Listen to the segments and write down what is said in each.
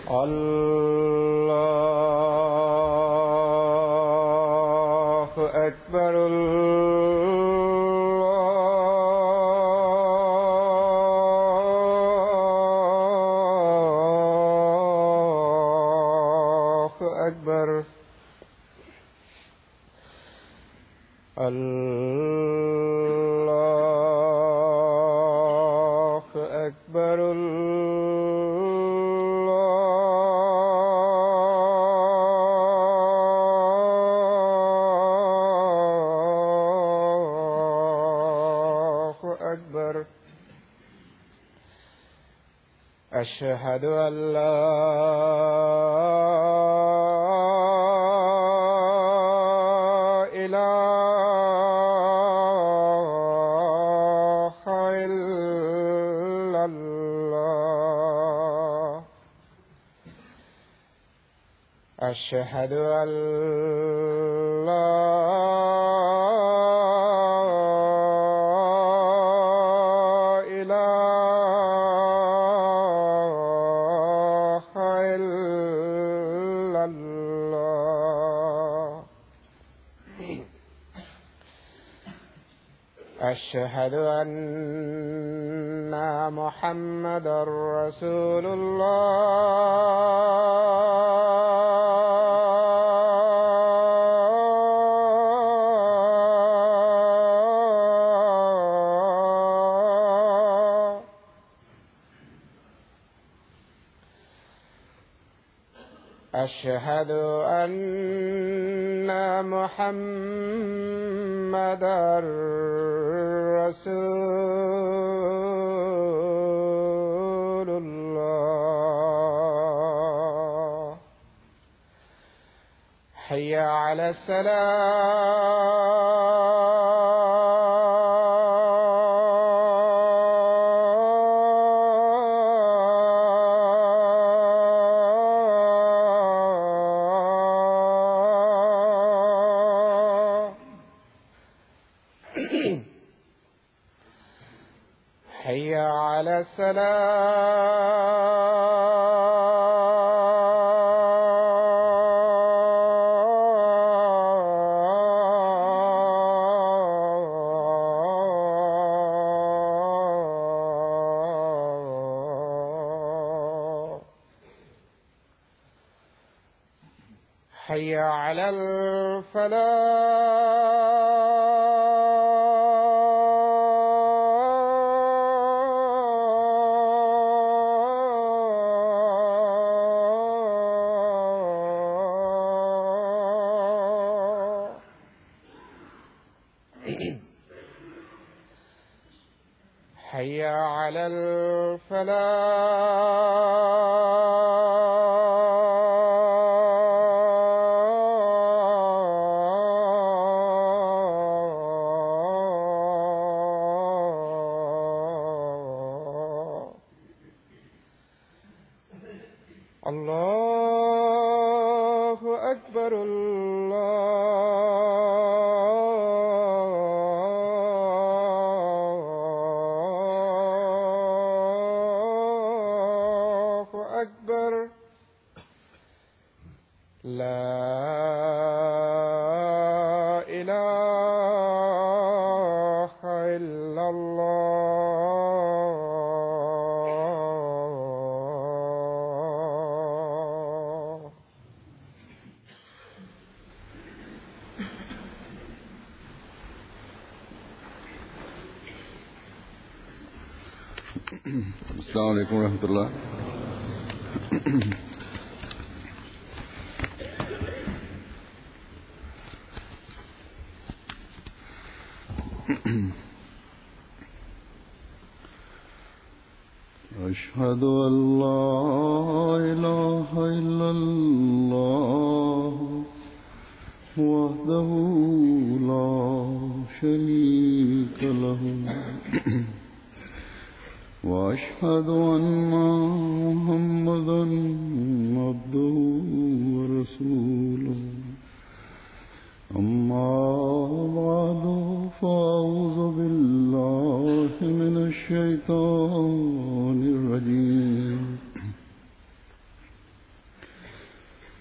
الله أكبر. الله أكبر. الله أكبر. أشهد أن لا إله إلا الله. أشهد أن لا أشهد أن محمدًا رسول الله. أشهد أن محمدًا رسول الله. حي على حي على حي على حي على الله أكبر. الله أكبر. لا إله إلا الله. السلام عليكم ورحمة الله. أشهد أن لا إله إلا الله وحده لا شريك له وأشهد أن محمدًا عبده ورسوله. أما بعد فأعوذ بالله من الشيطان الرجيم.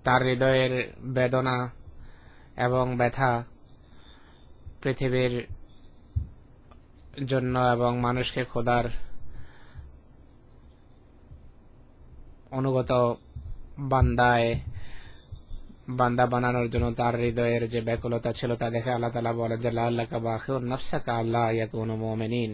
তার হৃদয়ের বেদনা এবং ব্যথা পৃথিবীর জন্য এবং মানুষকে খোদার অনুগত বান্দা বানানোর জন্য তার হৃদয়ের যে ব্যাকুলতা ছিল তা দেখে আল্লাহ তাআলা বলেন যে লাআল্লাকা বাখিউন নাফসাকা আল্লা ইয়াকুনু মুমিনিন,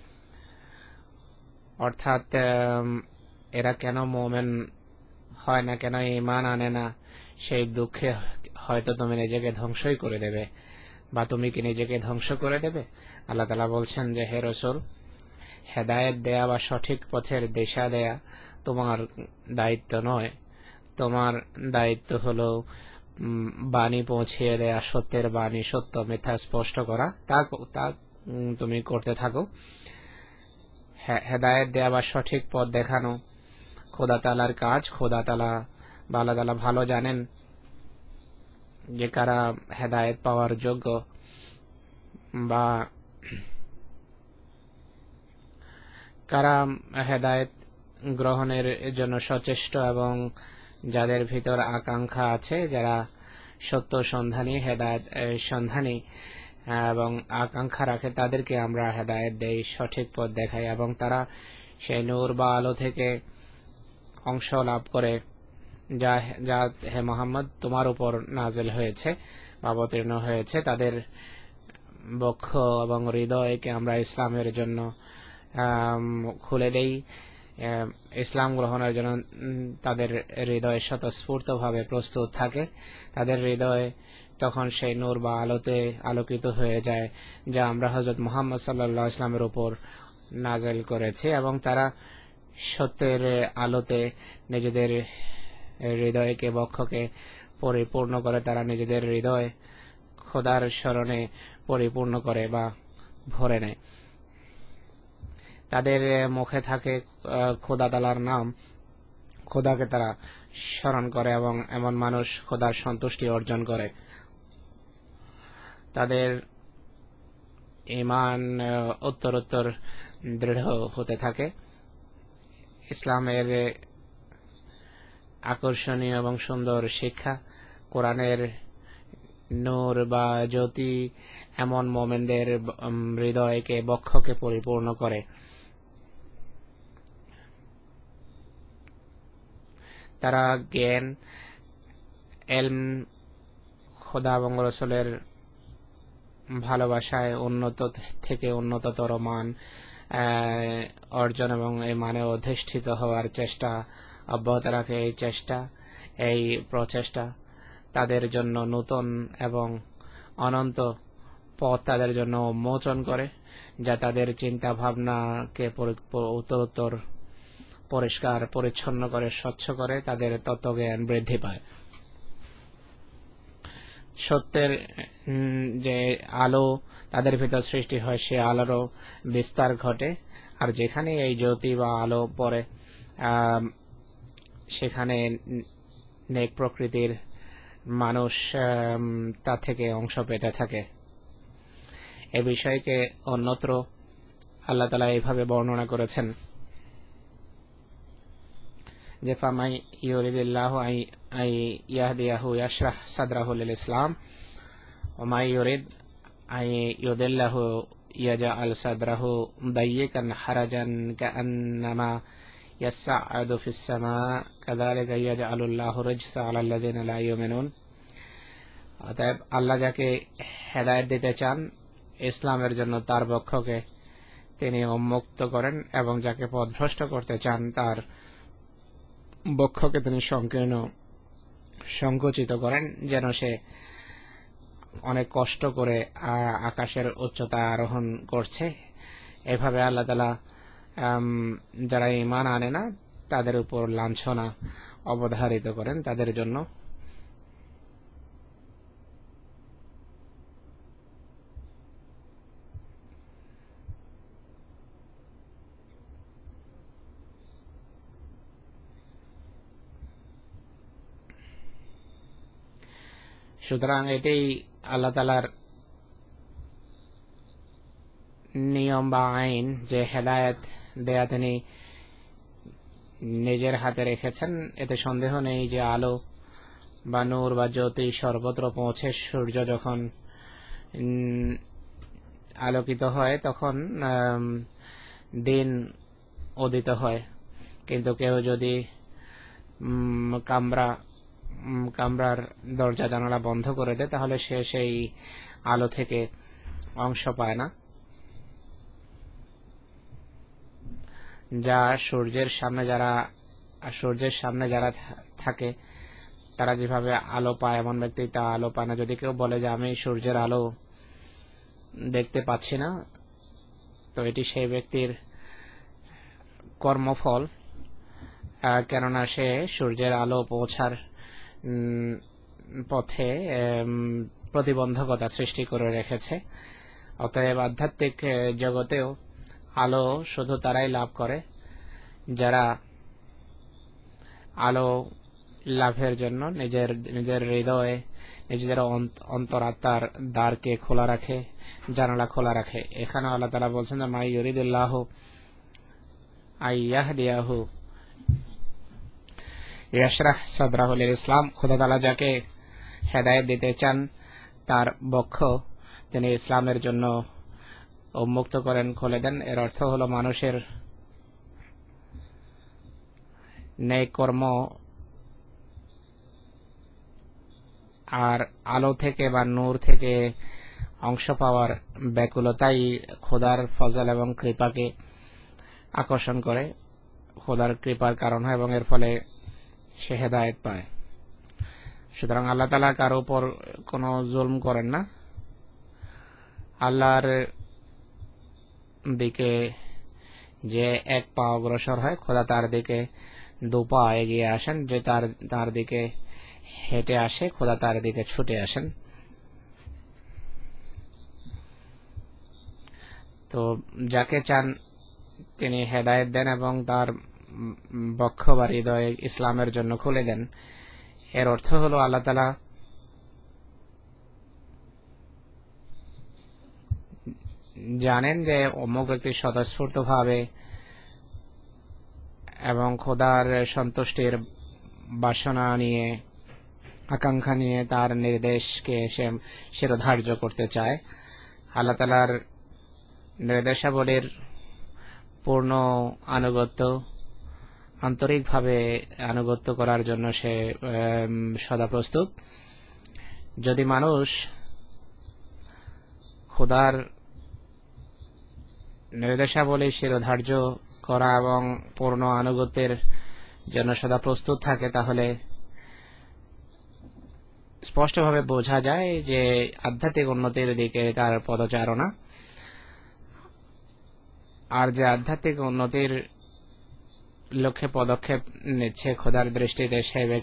অর্থাৎ এরা কেন মুমিন হয় না, কেন ঈমান আনে না, সেই দুঃখে হয়তো তুমি নিজেকে ধ্বংসই করে দেবে, বা তুমি কি নিজেকে ধ্বংস করে দেবে। আল্লাহ তাআলা বলছেন যে হে রাসূল, হেদায়েত দেয়া বা সঠিক পথের দিশা দেয়া তোমার দায়িত্ব নয়, তোমার দায়িত্ব হলো বাণী পৌঁছিয়ে দেয়া, সত্যের বাণী, সত্য মিথ্যা স্পষ্ট করা, তা তুমি করতে থাকো। হেদায়েত দেয়া বা সঠিক পথ দেখানো খোদা তাআলার কাজ। খোদা তাআলা বা আল্লাহ তাআলা ভালো জানেন যে কারা হেদায়েত পাওয়ার যোগ্য বা কারা হেদায়েত গ্রহণের জন্য সচেষ্ট এবং যাদের ভিতর আকাঙ্ক্ষা আছে, যারা সত্য সন্ধানী, হেদায়েত সন্ধানী এবং আকাঙ্ক্ষা রাখে, তাদেরকে আমরা হেদায়েত দেই, সঠিক পথ দেখাই এবং তারা সেই নূর বা আলো থেকে অংশ লাভ করে যা যা হে মুহাম্মদ তোমার উপর নাজিল হয়েছে বা অবতীর্ণ হয়েছে। তাদের বক্ষ এবং হৃদয়কে আমরা ইসলামের জন্য খুলে দেই, ইসলাম গ্রহণের জন্য তাদের হৃদয় স্বতঃস্ফূর্তভাবে প্রস্তুত থাকে। তাদের হৃদয় তখন সেই নূর বা আলোতে আলোকিত হয়ে যায় যা আমরা হযরত মুহাম্মদ সাল্লাল্লাহু আলাইহি ওয়াসাল্লামের উপর নাজিল করেছি, এবং তারা সত্যের আলোতে নিজেদের হৃদয়কে, বক্ষকে পরিপূর্ণ করে। তারা নিজেদের হৃদয় খোদার স্মরণে পরিপূর্ণ করে বা ভরে নেয়। তাদের মুখে থাকে খোদা তাআলার নাম, খোদাকে তারা স্মরণ করে এবং এমন মানুষ খোদার সন্তুষ্টি অর্জন করে। তাদের ঈমান উত্তরোত্তর দৃঢ় হতে থাকে। ইসলামের আকর্ষণীয় এবং সুন্দর শিক্ষা, কোরআনের নূর বা জ্যোতি এমন মুমিনদের হৃদয়কে, বক্ষকে পরিপূর্ণ করে। তারা জ্ঞান, ইলম, খোদা এবং রাসূলের ভালোবাসায় উন্নত থেকে উন্নততর মান অর্জন এবং এই মানে অধিষ্ঠিত হওয়ার চেষ্টা অব্যাহত রাখে। এই প্রচেষ্টা তাদের জন্য নতুন এবং অনন্ত পথ তাদের জন্য উন্মোচন করে, যা তাদের চিন্তা ভাবনাকে উত্তরোত্তর পরিষ্কার পরিচ্ছন্ন করে, স্বচ্ছ করে, তাদের তত্ত্বজ্ঞান বৃদ্ধি পায়। সত্যের যে আলো তাদের ভিতর সৃষ্টি হয়, সে আলোরও বিস্তার ঘটে, আর যেখানে এই জ্যোতি বা আলো পড়ে সেখানে নেক প্রকৃতির মানুষ তা থেকে অংশ পেতে থাকে। এ বিষয়কে অন্যত্র আল্লাহ তাআলা এইভাবে বর্ণনা করেছেন যে ফামাই ইউরিদিল্লাহু আই ইয়াহদিয়াহু ইয়াশরাহ সাদরাহু লিল ইসলাম ওয়া মাই ইউরিদ আই ইউদিল্লাহু ইয়াজআল সাদরাহু দাইয়িকান হারাজান কাআন্নামা ইয়াসআদু ফিস সামা কাযালিকা ইয়াজআলুল্লাহু রিজসা আলাল্লাযিনা লা ইউমিনুন। অতএব আল্লাহ যাকে হেদায়েত দিতে চান ইসলামের জন্য তার বক্ষকে তিনি উন্মুক্ত করেন, এবং যাকে পথভ্রষ্ট করতে চান তার বক্ষকে তিনি সংকীর্ণ, সংকুচিত করেন, যেন সে অনেক কষ্ট করে আকাশের উচ্চতা আরোহণ করছে। এভাবে আল্লাহ তাআলা যারা ঈমান আনে না তাদের উপর লাঞ্ছনা অবধারিত করেন তাদের জন্য। সুতরাং এটাই আল্লাহ তাআলার নিয়ম বা আইন যে হেদায়েত দেয়া তিনি নিজের হাতে রেখেছেন। এতে সন্দেহ নেই যে আলো বা নূর বা জ্যোতি সর্বত্র পৌঁছে সূর্য যখন আলোকিত হয় তখন দিন উদিত হয়। কিন্তু কেউ যদি কামরার দরজা জানালা বন্ধ করে দেয় তাহলে সে সেই আলো থেকে অংশ পায় না, যা সূর্যের সামনে যারা থাকে তারা যেভাবে আলো পায় এমন ব্যক্তি তা আলো পায় না। যদি কেউ বলে যে আমি সূর্যের আলো দেখতে পাচ্ছি না, তো এটি সেই ব্যক্তির কর্মফল, কেননা সে সূর্যের আলো পৌঁছার পথে প্রতিবন্ধকতা সৃষ্টি করে রেখেছে। অতএব আধ্যাত্মিক জগতেও আলো শুধু তারাই লাভ করে যারা আলো লাভের জন্য নিজের হৃদয়ে নিজেদের অন্তরাত্মার দ্বারকে খোলা রাখে, জানালা খোলা রাখে। এখানে আল্লাহ তাআলা বলছেন যে মাই ইউরিদুল্লাহু আইয়াহদিয়াহু ইয়াশরাহ সাদরাহু লিল ইসলাম। খোদা তাআলা যাকে হেদায়েত দিতে চান তার বক্ষ তিনি ইসলামের জন্য উন্মুক্ত করেন, খুলে দেন। এর অর্থ হলো মানুষের নেক কর্ম আর আলো থেকে বা নূর থেকে অংশ পাওয়ার ব্যাকুলতাই খোদার ফজল এবং কৃপাকে আকর্ষণ করে, খোদার কৃপার কারণ হয় এবং এর ফলে সে হেদায়েত পায়। সুতরাং আল্লাহ তাআলা কারো উপর কোনো জুলম করেন না। আল্লাহর দিকে যে এক পা অগ্রসর হয় খোদা তার দিকে দু পা এগিয়ে আসেন, যে তার দিকে হেঁটে আসে খোদা তার দিকে ছুটে আসেন। তো যাকে চান তিনি হেদায়েত দেন এবং তার বক্ষ বা হৃদয় ইসলামের জন্য খুলে দেন। এর অর্থ হলো আল্লাহ তাআলা জানেন যে অমুক ব্যক্তি স্বতঃস্ফূর্তভাবে এবং খোদার সন্তুষ্টির বাসনা নিয়ে, আকাঙ্ক্ষা নিয়ে তার নির্দেশকে সে শিরোধার্য করতে চায়। আল্লাহ তাআলার নির্দেশাবলীর পূর্ণ আনুগত্য, আন্তরিকভাবে আনুগত্য করার জন্য সে সদা প্রস্তুত। যদি মানুষ খোদার নির্দেশাবলী শিরোধার্য করা এবং পূর্ণ আনুগত্যের জন্য সদা প্রস্তুত থাকে তাহলে স্পষ্টভাবে বোঝা যায় যে আধ্যাত্মিক উন্নতির দিকে তার পদচারণা। আর যে আধ্যাত্মিক উন্নতির লক্ষ্যে পদক্ষেপ নিচ্ছে খোদার দৃষ্টিতে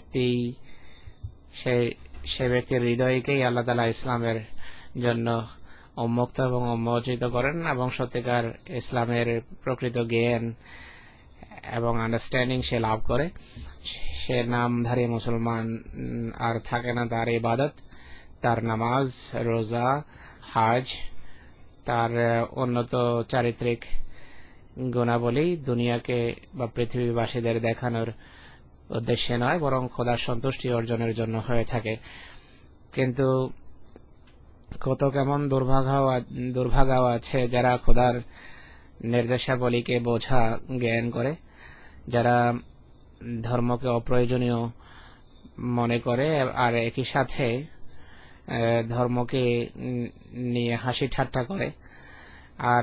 সেই ব্যক্তির হৃদয়কেই আল্লাহ তাআলা ইসলামের জন্য উন্মুক্ত এবং উন্মোচিত করেন এবং সত্যিকার ইসলামের প্রকৃত জ্ঞান এবং আন্ডারস্ট্যান্ডিং সে লাভ করে। সে নামধারী মুসলমান আর থাকে না, তার ইবাদত, তার নামাজ, রোজা, হাজ, তার উন্নত চারিত্রিক গুণাবলী দুনিয়াকে বা পৃথিবীবাসীদের দেখানোর উদ্দেশ্যে নয়, বরং খোদার সন্তুষ্টি অর্জনের জন্য হয়ে থাকে। কিন্তু কত কেমন দুর্ভাগাও আছে যারা খোদার নির্দেশাবলীকে বোঝা জ্ঞান করে, যারা ধর্মকে অপ্রয়োজনীয় মনে করে আর একই সাথে ধর্মকে নিয়ে হাসি ঠাট্টা করে। আর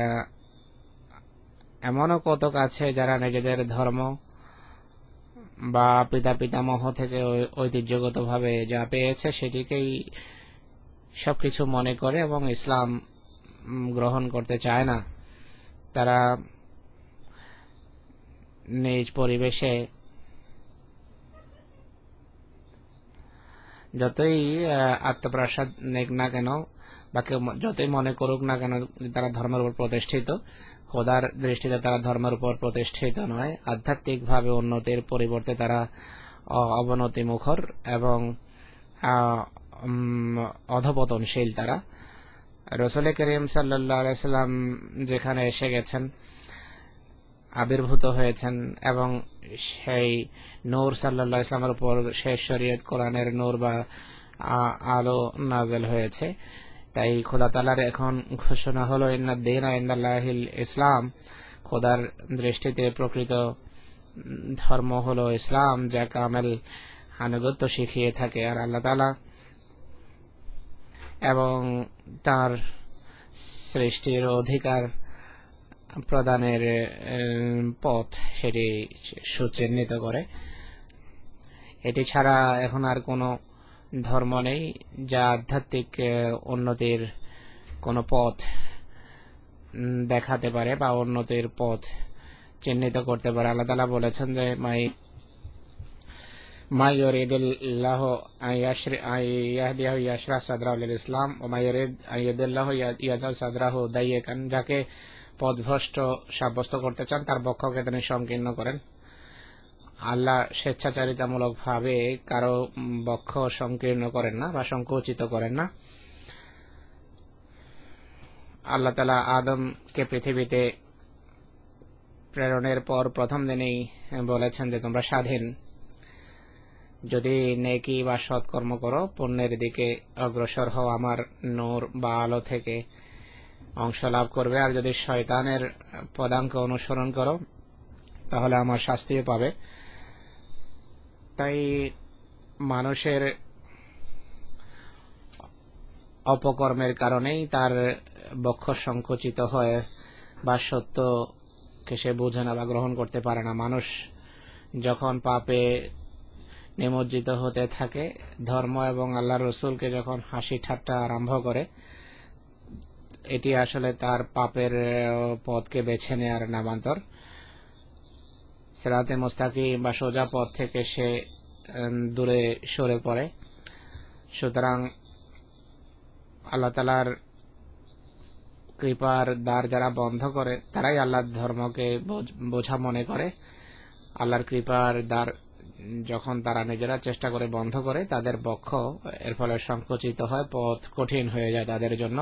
এমনও কতক আছে যারা নিজেদের ধর্ম বা পিতামহ থেকে ঐতিহ্যগতভাবে যা পেয়েছে সেটিকেই সবকিছু মনে করে এবং ইসলাম গ্রহণ করতে চায় না। তারা নিজ পরিবেশে যতই আত্মপ্রসাদ নেক না কেন বা কেউ যতই মনে করুক না কেন তারা ধর্মের উপর প্রতিষ্ঠিত, খোদার দৃষ্টিতে তারা ধর্মের উপর প্রতিষ্ঠিত নয়। আধ্যাত্মিকভাবে উন্নতির পরিবর্তে তারা অবনতি মুখর এবং অধপতনশীল। তারা রাসূল করিম সাল্লাল্লাহু আলাইহি সাল্লাম যেখানে এসে গেছেন আবির্ভূত হয়েছেন এবং সেই নূর সাল্লাল্লাহু আলাইহি ওয়াসাল্লামের উপর শেষ শরীয়ত কোরআনের নূর বা আলো নাযিল হয়েছে। তাই খোদা তাআলার এখন ঘোষণা হলো ইন্নাদ দীনা ইনদাল্লাহিল ইসলাম, খোদার দৃষ্টিতে প্রকৃত ধর্ম হলো ইসলাম, যা কামেল আনুগত্য শিখিয়ে থাকে। আর আল্লাহ তাআলা এবং তার সৃষ্টির অধিকার প্রদানের পথ সেটি সুচিহ্নিত করে। এটি ছাড়া এখন আর কোনো ধর্ম নেই যা আধ্যাত্মিক উন্নতির কোনো পথ দেখাতে পারে বা উন্নতির পথ চিহ্নিত করতে পারে। আল্লাহ তাআলা বলেছেন যে মা ইউরিদুল্লাহু আইয়াহদিয়াহু ইয়াশরাহ সাদরাহু লিল ইসলাম ওয়া মা ইউরিদ আইয়াদুল্লাহু ইয়াজআল সাদরাহু দাইয়াকান, যাকে পথভ্রষ্ট সাব্যস্ত করতে চান তার বক্ষকে তিনি সংকীর্ণ করেন। আল্লাহ স্বেচ্ছাচারিতামূলক ভাবে কারো বক্ষ সংকীর্ণ করেন না বা সংকুচিত করেন না। আল্লাহ তাআলা আদমকে পৃথিবীতে প্রেরণের পর প্রথম দিনেই বলেছেন যে তোমরা স্বাধীন, যদি নেকি বা সৎকর্ম করো, পুণ্যের দিকে অগ্রসর হও, আমার নূর বা আলো থেকে অংশ লাভ করবে, আর যদি শয়তানের পদাঙ্ক অনুসরণ করো তাহলে আমার শাস্তিও পাবে। তাই মানুষের অপকর্মের কারণেই তার বক্ষ সংকুচিত হয় বা সত্যকে সে বুঝে না বা গ্রহণ করতে পারে না। মানুষ যখন পাপে নিমজ্জিত হতে থাকে, ধর্ম এবং আল্লাহর রাসূলকে যখন হাসি ঠাট্টা আরম্ভ করে, এটি আসলে তার পাপের পথকে বেছে নেয়ার নামান্তর। সিরাতে মুস্তাকিম বা সোজা পথ থেকে সে দূরে সরে পড়ে। সুতরাং আল্লাহ তাআলার কৃপার দ্বার যারা বন্ধ করে তারাই আল্লাহর ধর্মকে বোঝা মনে করে। আল্লাহর কৃপার দ্বার যখন তারা নিজেরা চেষ্টা করে বন্ধ করে, তাদের বক্ষ এর ফলে সংকুচিত হয়, পথ কঠিন হয়ে যায় তাদের জন্য।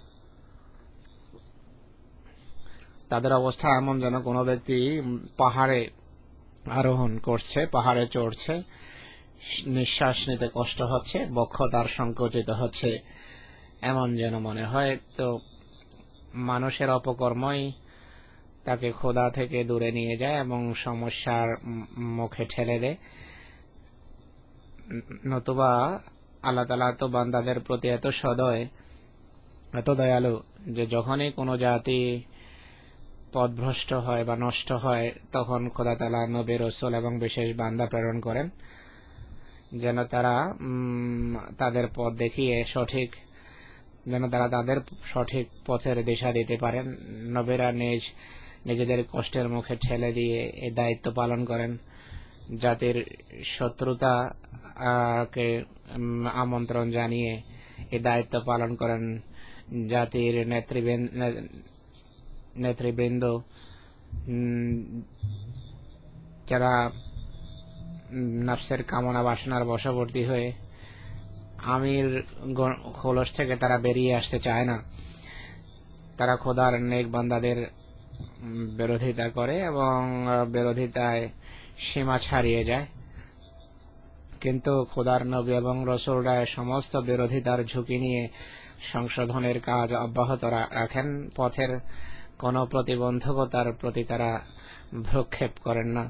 তাদের অবস্থা এমন যেন কোনো ব্যক্তি পাহাড়ে আরোহণ করছে, পাহাড়ে চড়ছে, নিঃশ্বাস নিতে কষ্ট হচ্ছে, বক্ষ তার সংকুচিত হচ্ছে, এমন যেন মনে হয়। তো মানুষের অপকর্মই তাকে খোদা থেকে দূরে নিয়ে যায় এবং সমস্যার মুখে ঠেলে দেয়। নতুবা আল্লাহ তাআলা তো বান্দাদের প্রতি এত সদয়, এত দয়ালু যে যখনই কোনো জাতি পথভ্রষ্ট হয় বা নষ্ট হয়, তখন খোদা তাআলা নবী রাসূল এবং বিশেষ বান্দা প্রেরণ করেন যেন তারা তাদের পথ দেখিয়ে তাদের সঠিক পথের দিশা দিতে পারেন। নবীরা নিজেদের কষ্টের মুখে ঠেলে দিয়ে এই দায়িত্ব পালন করেন, জাতির শত্রুতাকে আমন্ত্রণ জানিয়ে এই দায়িত্ব পালন করেন। জাতির নেতৃবৃন্দ যারা নফসের কামনা বাসনার বশবর্তী হয়ে আমির খোলস থেকে তারা বেরিয়ে আসতে চায় না, তারা খোদার নেক বান্দাদের বিরোধিতা করে এবং বিরোধিতায় সীমা ছাড়িয়ে যায়। কিন্তু খোদার নবী এবং রাসূলরা সমস্ত বিরোধিতার ঝুঁকি নিয়ে সংশোধনের কাজ অব্যাহত রাখেন। পথের কোনো প্রতিবন্ধকতার প্রতি তারা ভ্রুক্ষেপ করেন না।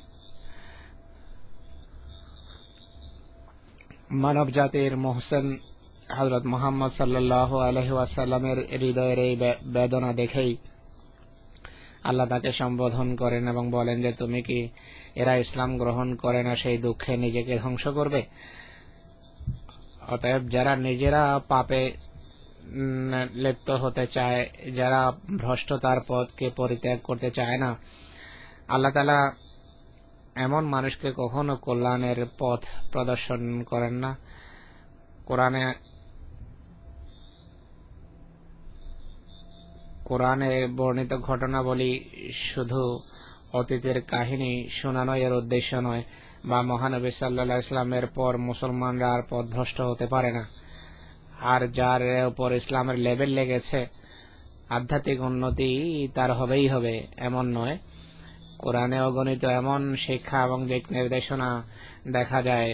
মানব জাতির মুহসিন হযরত মুহাম্মদ সাল্লাল্লাহু আলাইহি ওয়াসাল্লামের হৃদয়ের এই বেদনা দেখেই আল্লাহ তাকে সম্বোধন করেন এবং বলেন যে তুমি কি এরা ইসলাম গ্রহণ করে না সেই দুঃখে নিজেকে ধ্বংস করবে? অতএব যারা নিজেরা পাপে লিপ্ত হতে চায়, যারা ভ্রষ্টতার পথকে পরিত্যাগ করতে চায় না, আল্লাহ তাআলা এমন মানুষকে কখনো কল্যাণের পথ প্রদর্শন করেন না। কোরআনে বর্ণিত ঘটনাবলী শুধু অতীতের কাহিনী শোনানো এর উদ্দেশ্য নয়, বা মহানবী সাল্লাল্লাহু আলাইহি ওয়াসাল্লামের পর মুসলমানরা আর পথভ্রষ্ট হতে পারে না। আর যার উপর ইসলামের লেবেল লেগেছে, আধ্যাত্মিক উন্নতি তার হবেই হবে এমন নয়। কোরআনে অগণিত এমন শিক্ষা এবং দিক নির্দেশনা দেখা যায়,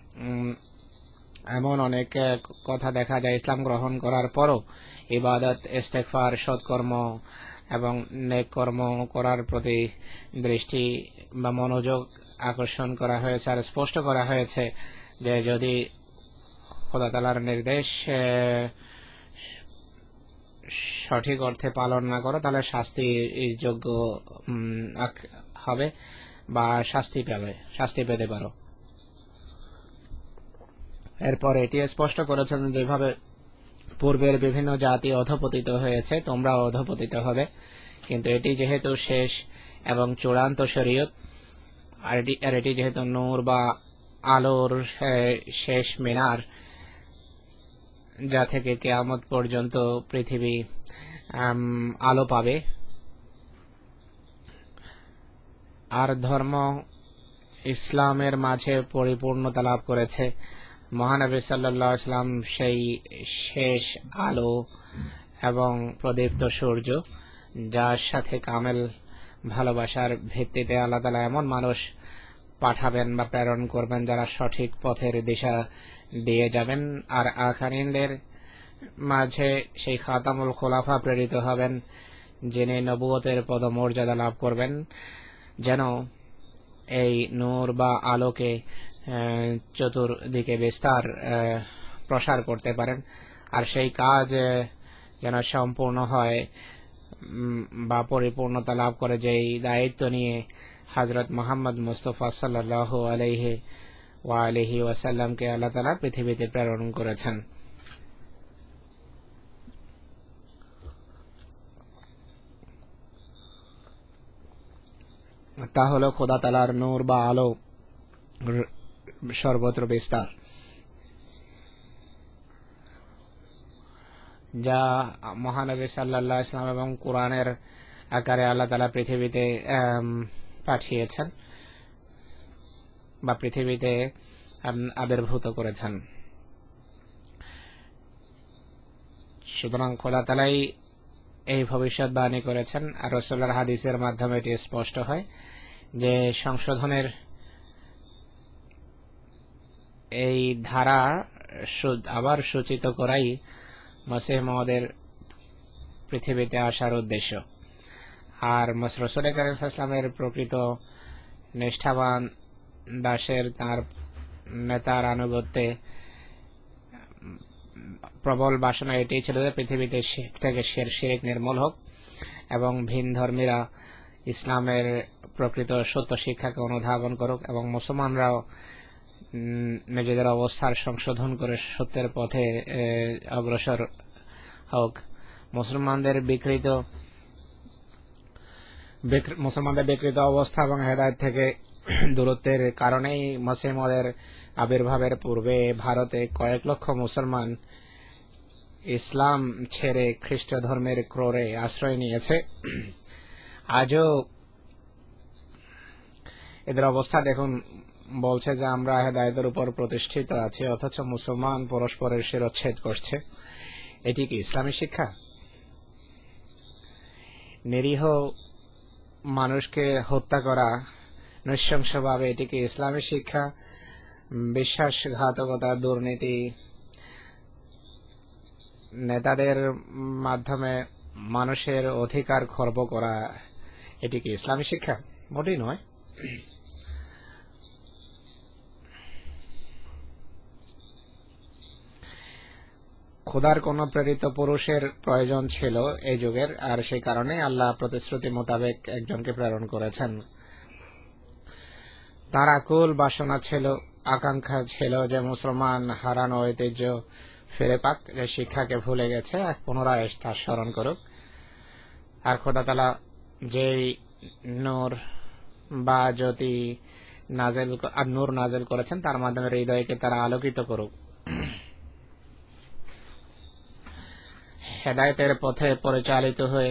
এমন অনেক কথা দেখা যায় ইসলাম গ্রহণ করার পরও ইবাদত, ইস্তেগফার, সৎকর্ম এবং নেক কর্ম করার প্রতি দৃষ্টি বা মনোযোগ আকর্ষণ করা হয়েছে। আর স্পষ্ট করা হয়েছে যে যদি খোদা তাআলার নির্দেশ সঠিক অর্থে পালন না করো তাহলে শাস্তি যোগ্য হবে বা শাস্তি পেতে পারো। এরপর এটি স্পষ্ট করেছেন যেভাবে পূর্বের বিভিন্ন জাতি অধঃপতিত হয়েছে তোমরাও অধঃপতিত হবে, কিন্তু এটি যেহেতু শেষ এবং চূড়ান্ত শরীয়ত, আর এটি যেহেতু নূর বা আলোর শেষ মিনার, যা থেকে কিয়ামত পর্যন্ত পৃথিবী আলো পাবে, আর ধর্ম ইসলামের মাঝে পরিপূর্ণতা লাভ করেছে। মহানবী সাল্লাল্লাহু আলাইহি ওয়াসাল্লাম সেই শেষ আলো এবং প্রদীপ্ত সূর্য, যার সাথে কামেল ভালোবাসার ভিত্তিতে আল্লাহ তাআলা এমন মানুষ পাঠাবেন বা প্রেরণ করবেন যারা সঠিক পথের দিশা দিয়ে যাবেন। আর আখিরিনদের মাঝে সেই খাতামুল খোলাফা প্রেরিত হবেন, যিনি নবুয়তের পদমর্যাদা লাভ করবেন, যেন এই নূর বা আলোকে চতুর্দিকে বিস্তার প্রসার করতে পারেন। আর সেই কাজ যেন সম্পূর্ণ হয় বা পরিপূর্ণতা লাভ করে, যেই দায়িত্ব নিয়ে হযরত মুহাম্মদ মুস্তাফা সাল্লাল্লাহু আলাইহি ওয়াসাল্লামকে আল্লাহ তাআলা পৃথিবীতে প্রেরণ করেছেন। তা হলো খোদা তাআলার নূর বা আলো সর্বত্র বিস্তার, যা মহানবী সাল্লাল্লাহু আলাইহি ওয়াসাল্লাম এবং কোরআনের আকারে আল্লাহ তাআলা পৃথিবীতে পাঠিয়েছেন বা পৃথিবীতে আবির্ভূত করেছেন। সুতরাং খোদা তাআলাই এই ভবিষ্যৎবাণী করেছেন, আর রাসূলুল্লাহর হাদিসের মাধ্যমে এটি স্পষ্ট হয় যে সংশোধনের এই ধারা আবার সূচিত করাই মসিহ মওউদের পৃথিবীতে আসার উদ্দেশ্য। আর রাসূল কারীম সাল্লাল্লাহু আলাইহি ওয়াসাল্লামের প্রকৃত নিষ্ঠাবান দাসের তার নেতার আনুগত্যে প্রবল বাসনা এটাই ছিল যে পৃথিবীতে শিরক থেকে শিরক নির্মূল হোক এবং ভিন ধর্মীরা ইসলামের প্রকৃত সত্য শিক্ষাকে অনুধাবন করুক এবং মুসলমানরাও নিজেদের অবস্থার সংশোধন করে সত্যের পথে অগ্রসর হোক। মুসলমানদের বিকৃত অবস্থা এবং হেদায়েত থেকে দূরত্বের কারণেই মসিহ মওউদের আবির্ভাবের পূর্বে ভারতে কয়েক লক্ষ মুসলমান ইসলাম ছেড়ে খ্রিস্ট ধর্মের ক্রোড়ে আশ্রয় নিয়েছে। আজও এদের অবস্থা দেখুন, বলছে যে আমরা হেদায়েতের উপর প্রতিষ্ঠিত আছি, অথচ মুসলমান পরস্পরের শিরচ্ছেদ করছে। এটি কি ইসলামী শিক্ষা? নিরীহ মানুষকে হত্যা করা নৃশংসভাবে, এটি কি ইসলামী শিক্ষা? বিশ্বাসঘাতকতা, দুর্নীতি, নেতাদের মাধ্যমে মানুষের অধিকার খর্ব করা, এটি কি ইসলামী শিক্ষা? মোটেই নয়। খোদার কোন প্রেরিত পুরুষের প্রয়োজন ছিল এই যুগের, আর সেই কারণে আল্লাহ প্রতিশ্রুতি মোতাবেক একজনকে প্রেরণ করেছেন। তার আকুল বাসনা ছিল, আকাঙ্ক্ষা ছিল যে মুসলমান হারানো ঐতিহ্য ফিরে পাক, যে শিক্ষাকে ভুলে গেছে পুনরায় তার স্মরণ করুক। আর খোদা তাআলা যেই নূর বা জ্যোতি নূর নাযিল করেছেন তার মাধ্যমে হৃদয়কে তারা আলোকিত করুক, হেদায়েতের পথে পরিচালিত হয়ে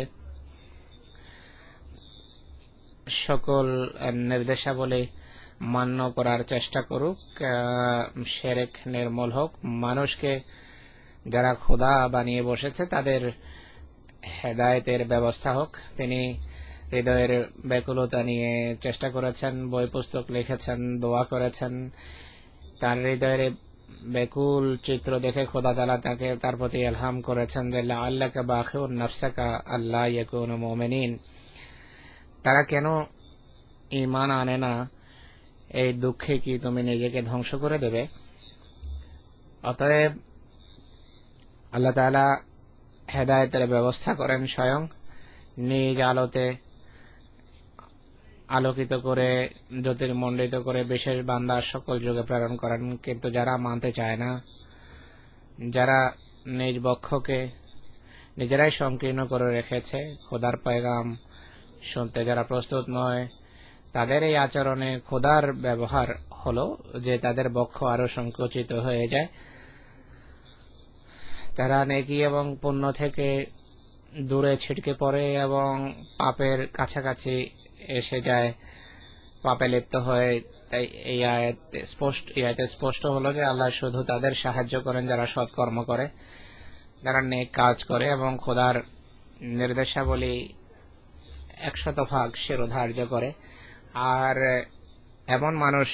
সকল নির্দেশাবলী মান্য করার চেষ্টা করুক, শিরক নির্মূল হোক, মানুষকে যারা খোদা বানিয়ে বসেছে তাদের হেদায়েতের ব্যবস্থা হোক। তিনি হৃদয়ের ব্যাকুলতা নিয়ে চেষ্টা করেছেন, বই পুস্তক লিখেছেন, দোয়া করেছেন। তার হৃদয়ের ব্যাকুল চিত্র দেখে খোদা তাআলা তাকে তার প্রতি ইলহাম করেছেন যে লাআল্লাকা বাখিউন নাফসাকা আল্লা ইয়াকুনু মুমিনিন। তারা কেন ঈমান আনে না, এই দুঃখে কি তুমি নিজেকে ধ্বংস করে দেবে? অতএব আল্লাহ তাআলা হেদায়েতের ব্যবস্থা করেন, স্বয়ং নিজ আলোতে আলোকিত করে, জ্যোতির্মণ্ডিত করে বিশেষ বান্দা সকল যুগে প্রেরণ করেন। কিন্তু যারা মানতে চায় না, যারা নিজ বক্ষকে নিজেরাই সংকীর্ণ করে রেখেছে, খোদার পয়গাম শুনতে যারা প্রস্তুত নয়, তাদের এই আচরণে খোদার ব্যবহার হলো যে তাদের বক্ষ আরো সংকুচিত হয়ে যায়। তারা নেকি এবং পুণ্য থেকে দূরে ছিটকে পড়ে এবং পাপের কাছাকাছি এসে যায়, পাপে লিপ্ত হয়ে। তাই এই আয়াতে স্পষ্ট হলো যে আল্লাহ শুধু তাদের সাহায্য করেন যারা সৎকর্ম করে, যারা নেক কাজ করে এবং খোদার নির্দেশাবলী 100% শিরোধার্য করে। আর এমন মানুষ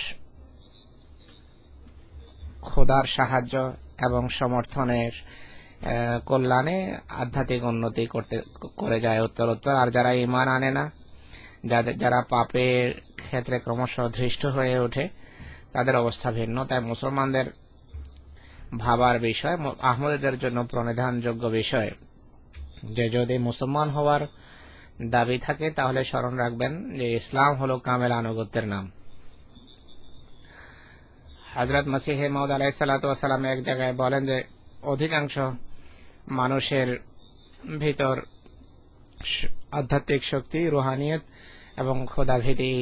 খোদার সাহায্য এবং সমর্থনের কল্যাণে আধ্যাত্মিক উন্নতি করে যায় উত্তরোত্তর। আর যারা ঈমান আনে না, যারা পাপের ক্ষেত্রে ক্রমশ ধৃষ্ট হয়ে ওঠে, তাদের অবস্থা ভিন্ন। তাই মুসলমানদের ভাবার বিষয়, আহমদীদের জন্য প্রণিধানযোগ্য বিষয় যে যদি মুসলমান হওয়ার দাবি থাকে তাহলে স্মরণ রাখবেন যে ইসলাম হলো কামেল আনুগত্যের নাম। হযরত মসিহে মাউদ আলাইহিস সালাতু ওয়াস সালাম এক জায়গায় বলেন যে অধিকাংশ মানুষের ভিতর আধ্যাত্মিক শক্তি, রুহানিয়ত এবং খোদাভীতি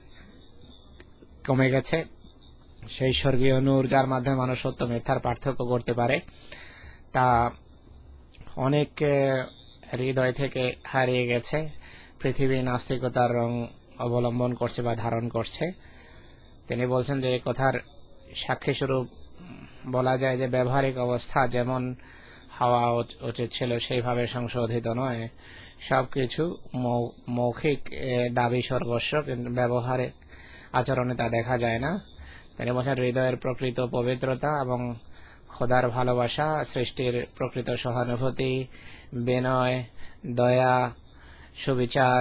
কমে গেছে। সেই স্বর্গীয় নূর যার মাধ্যমে মানুষ সত্য মিথ্যার পার্থক্য করতে পারে, তা অনেক হৃদয় থেকে হারিয়ে গেছে। পৃথিবী নাস্তিকতার রং অবলম্বন করছে বা ধারণ করছে। তিনি বলছেন যে এই কথার সাক্ষী স্বরূপ বলা যায় যে ব্যবহারিক অবস্থা যেমন হওয়া উচিত ছিল সেইভাবে সংশোধিত নয়। সবকিছু মৌখিক দাবি সর্বস্ব, কিন্তু ব্যবহারে আচরণে তা দেখা যায় না। তিনি বলছেন হৃদয়ের প্রকৃত পবিত্রতা এবং খোদার ভালোবাসা, সৃষ্টির প্রকৃত সহানুভূতি, বিনয়, দয়া, সুবিচার,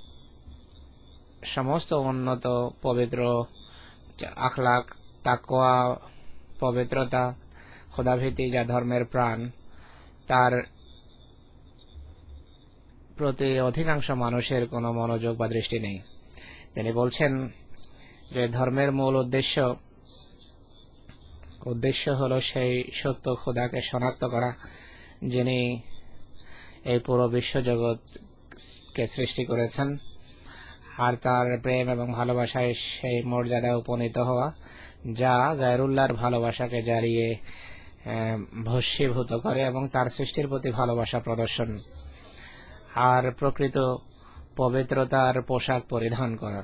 সমস্ত উন্নত পবিত্র আখলাক, তাকওয়া, পবিত্রতা, খোদাভীতি যা ধর্মের প্রাণ, তার প্রতি অধিকাংশ মানুষের কোনো মনোযোগ বা দৃষ্টি নেই। তিনি বলছেন যে ধর্মের মূল উদ্দেশ্য হলো সেই সত্য খোদাকে শনাক্ত করা, যিনি এই পুরো বিশ্বজগৎকে সৃষ্টি করেছেন, আর তার প্রেম এবং ভালোবাসায় সেই মর্যাদায় উপনীত হওয়া যা গায়রুল্লাহর ভালোবাসাকে জ্বালিয়ে ভস্মীভূত করে এবং তার সৃষ্টির প্রতি ভালোবাসা প্রদর্শন, আর প্রকৃত পবিত্রতার পোশাক পরিধান করা।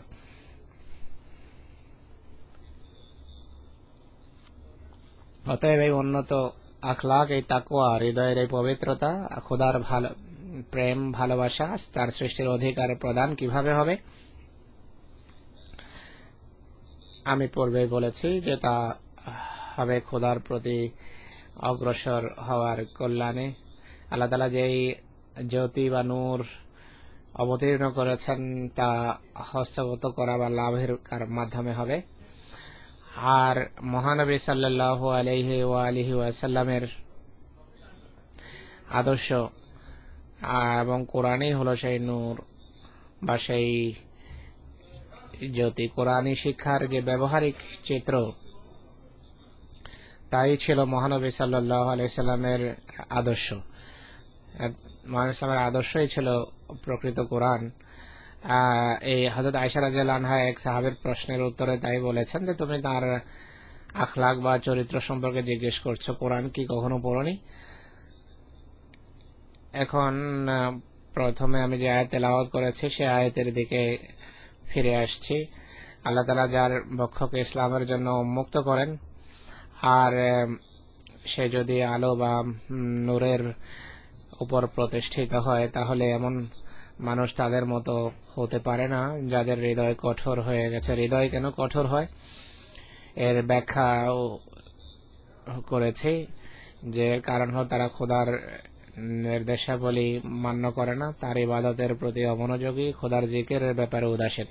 অতএব এই উন্নত আখলাক, এই তাকওয়া, হৃদয়ের এই পবিত্রতা, খোদার প্রেম, ভালোবাসা, তার সৃষ্টির অধিকার প্রদান কিভাবে হবে? আমি পূর্বেই বলেছি যে তা হবে খোদার প্রতি অগ্রসর হওয়ার কল্যাণে। আল্লাহ তাআলা যেই জ্যোতি বা নূর অবতীর্ণ করেছেন তা হস্তগত করা বা লাভের মাধ্যমে হবে। আর মহানবী সাল্লাল্লাহু আলাইহি ওয়া আলিহি ওয়াসাল্লামের আদর্শ এবং কোরআনই হলো সেই নূর বা সেই জ্যোতি। কোরআনী শিক্ষার যে ব্যবহারিক চিত্র, তাই ছিল মহানবী সাল্লাল্লাহু আলাইহি সাল্লামের আদর্শ। মহানবী সাল্লামের আদর্শই ছিল প্রকৃত কোরআন। এই হযরত আয়েশা রাদিয়াল্লাহু আনহা এক সাহাবীর প্রশ্নের উত্তরে তাই বলেছেন যে তুমি তার আখলাক বা চরিত্র সম্পর্কে জিজ্ঞেস করছো, কোরআন কি কখনো পড়নি? এখন প্রথমে আমি যে আয়াত তেলাওয়াত করেছি সে আয়াতের দিকে ফিরে আসছি। আল্লাহ তাআলা যার বক্ষকে ইসলামের জন্য উন্মুক্ত করেন, আর সে যদি আলো বা নূরের উপর প্রতিষ্ঠিত হয়, তাহলে এমন মানুষ তাদের মতো হতে পারে না যাদের হৃদয় কঠোর হয়ে গেছে। হৃদয় কেন কঠোর হয় এর ব্যাখ্যা করেছি, যে কারণ হল তারা খোদার নির্দেশাবলী মান্য করে না, তার ইবাদতের প্রতি অমনোযোগী, খোদার জিকিরের ব্যাপারে উদাসীন।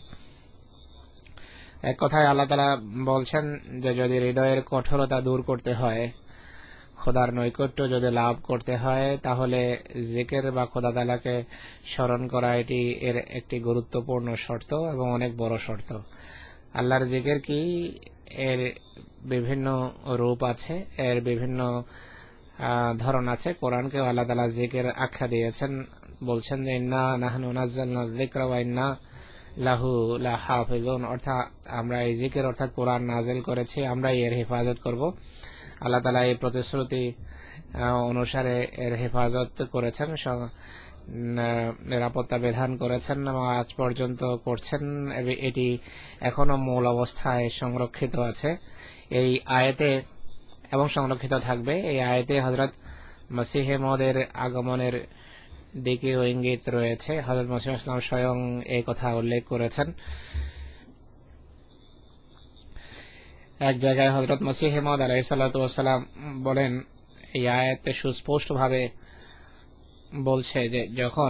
এক কথায় আল্লাহ তাআলা বলছেন যে যদি হৃদয়ের কঠোরতা দূর করতে হয়, খোদার নৈকট্য যদি লাভ করতে হয়, তাহলে জিকির বা খোদা তাআলাকে স্মরণ করা এটি এর একটি গুরুত্বপূর্ণ শর্ত এবং অনেক বড় শর্ত। আল্লাহর জিকির কি, এর বিভিন্ন রূপ আছে, এর বিভিন্ন ধরন আছে। কোরআনকে আল্লাহ তাআলা জিকির আখ্যা দিয়েছেন, বলছেন যে ইন্না নাহনু নাযালনা যিকরা ওয়া ইন্না লাহু লাহাফিজুন, অর্থাৎ আমরা এই জিকির অর্থাৎ কোরআন নাজিল করেছি, আমরা এর হেফাজত করব। আল্লাহ তাআলা এই প্রতিশ্রুতি অনুসারে এর হেফাজত করেছেন, নিরাপত্তা বিধান করেছেন এবং আজ পর্যন্ত করছেন। এটি এখনো মূল অবস্থায় সংরক্ষিত আছে এই আয়াতে এবং সংরক্ষিত থাকবে। এই আয়াতে হযরত মসিহ মওউদের আগমনের দিকে ইঙ্গিত রয়েছে। হযরত মসিহ ইসলাম স্বয়ং এই কথা উল্লেখ করেছেন। এক জায়গায় হযরত মসিহ মওউদ আলাইহিস সালাতু ওয়াস সালাম বলেন, এই আয়াতে সুস্পষ্ট ভাবে বলছে যে যখন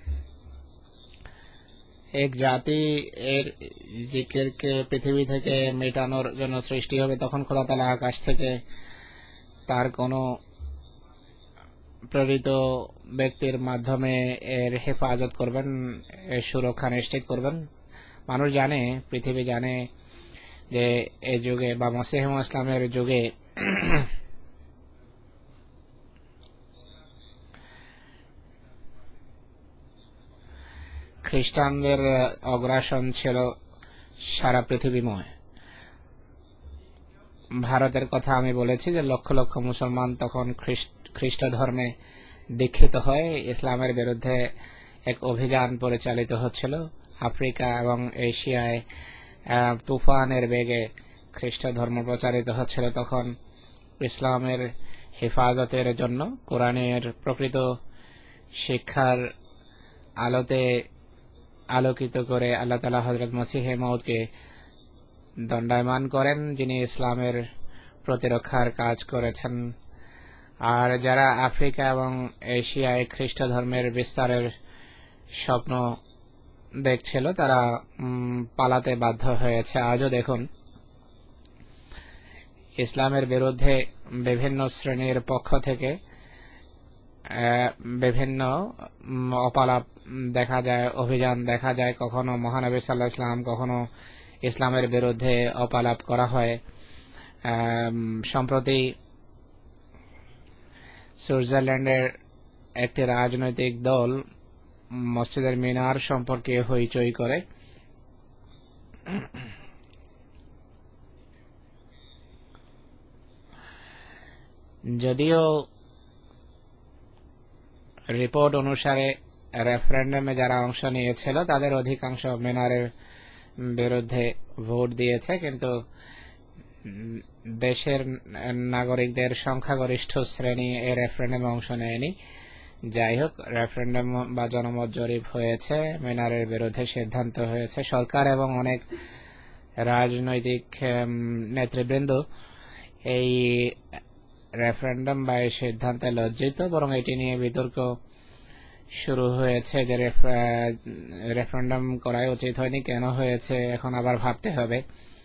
এক জাতি এর জিকিরকে পৃথিবী থেকে মেটানোর জন্য সৃষ্টি হবে, তখন খোদা তাআলা আকাশ থেকে তার কোনো প্রেরিত ব্যক্তির মাধ্যমে এর হেফাজত করবেন, এর সুরক্ষা নিশ্চিত করবেন। মানুষ জানে, পৃথিবী জানে যে এই যুগে বা মসিহ ইসলামের যুগে খ্রিস্টানদের অগ্রাসন ছিল সারা পৃথিবীময়। ভারতের কথা আমি বলেছি যে লক্ষ লক্ষ মুসলমান তখন খ্রিস্ট ধর্মে দীক্ষিত হয়। ইসলামের বিরুদ্ধে এক অভিযান পরিচালিত হচ্ছিল। আফ্রিকা এবং এশিয়ায় তুফানের বেগে খ্রিস্ট ধর্ম প্রচারিত হচ্ছিল। তখন ইসলামের হেফাজতের জন্য কোরআনের প্রকৃত শিক্ষার আলোতে আলোকিত করে আল্লাহ তাআলা হযরত মসিহ মওউদকে দণ্ডায়মান করেন, যিনি ইসলামের প্রতিরক্ষার কাজ করেছেন। আর যারা আফ্রিকা এবং এশিয়ায় খ্রিস্ট ধর্মের বিস্তারের স্বপ্ন দেখছিল, তারা পালাতে বাধ্য হয়েছে। আজও দেখুন, ইসলামের বিরুদ্ধে বিভিন্ন শ্রেণীর পক্ষ থেকে বিভিন্ন অপালাপ দেখা যায়, অভিযান দেখা যায়। কখনো মহানবী সাল্লাল্লাহু আলাইহি ওয়াসাল্লাম, কখনো ইসলামের বিরুদ্ধে অপালাপ করা হয়। সম্প্রতি সুইজারল্যান্ডের একটি রাজনৈতিক দল মসজিদের মিনার সম্পর্কে হইচই করে। যদিও রিপোর্ট অনুসারে রেফারেন্ডামে যারা অংশ নিয়েছিল তাদের অধিকাংশ মিনারের বিরুদ্ধে ভোট দিয়েছে, কিন্তু দেশের নাগরিকদের সংখ্যাগরিষ্ঠ শ্রেণী এই রেফারেন্ডামে অংশ নেয়নি। যাই হোক, রেফারেন্ডাম বা জনমত জরিপ হয়েছে, মিনারের বিরুদ্ধে সিদ্ধান্ত হয়েছে। সরকার এবং অনেক রাজনৈতিক নেতৃবৃন্দ এই রেফারেন্ডাম বা এই সিদ্ধান্তে লজ্জিত, বরং এটি নিয়ে বিতর্ক শুরু হয়েছে যে রেফারেন্ডাম করাই উচিত হয়নি, কেন হয়েছে এখন আবার ভাবতে হবে।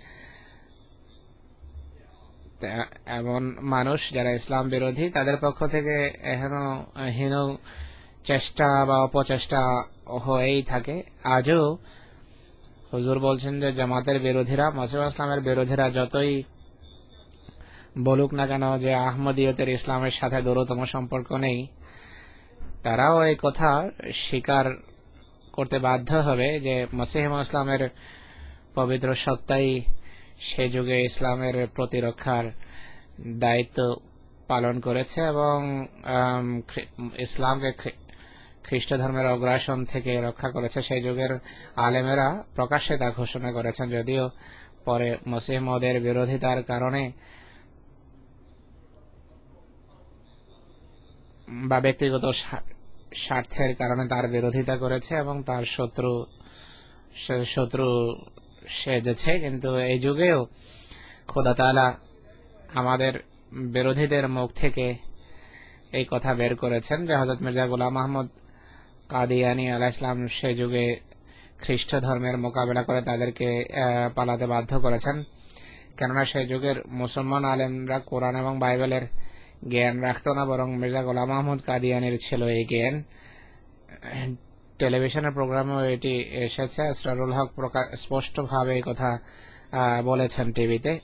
এমন মানুষ যারা ইসলাম বিরোধী, তাদের পক্ষ থেকে এখনো হীন চেষ্টা বা অপচেষ্টা হয়েই থাকে। আজও হুজুর বলছেন যে জামাতের বিরোধীরা, মসিহ ইসলামের বিরোধীরা যতই বলুক না কেন যে আহমদিয়তের ইসলামের সাথে দূরতম সম্পর্ক নেই, তারাও এই কথা স্বীকার করতে বাধ্য হবে যে মসিহ ইসলামের পবিত্র সত্তাই সে যুগে ইসলামের প্রতিরক্ষার দায়িত্ব পালন করেছে এবং ইসলামকে খ্রিস্ট ধর্মের অগ্রাসন থেকে রক্ষা করেছে। সেই যুগের আলেমেরা প্রকাশ্যে তা ঘোষণা করেছেন, যদিও পরে মসিহ মওউদের বিরোধিতার কারণে বা ব্যক্তিগত স্বার্থের কারণে তার বিরোধিতা করেছে এবং তার শত্রু সেজেছে। কিন্তু এই যুগেও খোদা তাআলা আমাদের বিরোধীদের মুখ থেকে এই কথা বের করেছেন যে হযরত মির্জা গোলাম আহমদ কাদিয়ানী আলাইহিস সালাম সে যুগে খ্রিস্ট ধর্মের মোকাবেলা করে তাদেরকে পালাতে বাধ্য করেছেন, কেননা সেই যুগের মুসলমান আলেমরা কোরআন এবং বাইবেলের জ্ঞান রাখত না, বরং মির্জা গোলাম আহমদ কাদিয়ানীর ছিল এই জ্ঞান। টেলিভিশনের প্রোগ্রামেও এটি এসেছে, আসরারুল হক স্পষ্টভাবে এই কথা বলেছেন টিভিতে।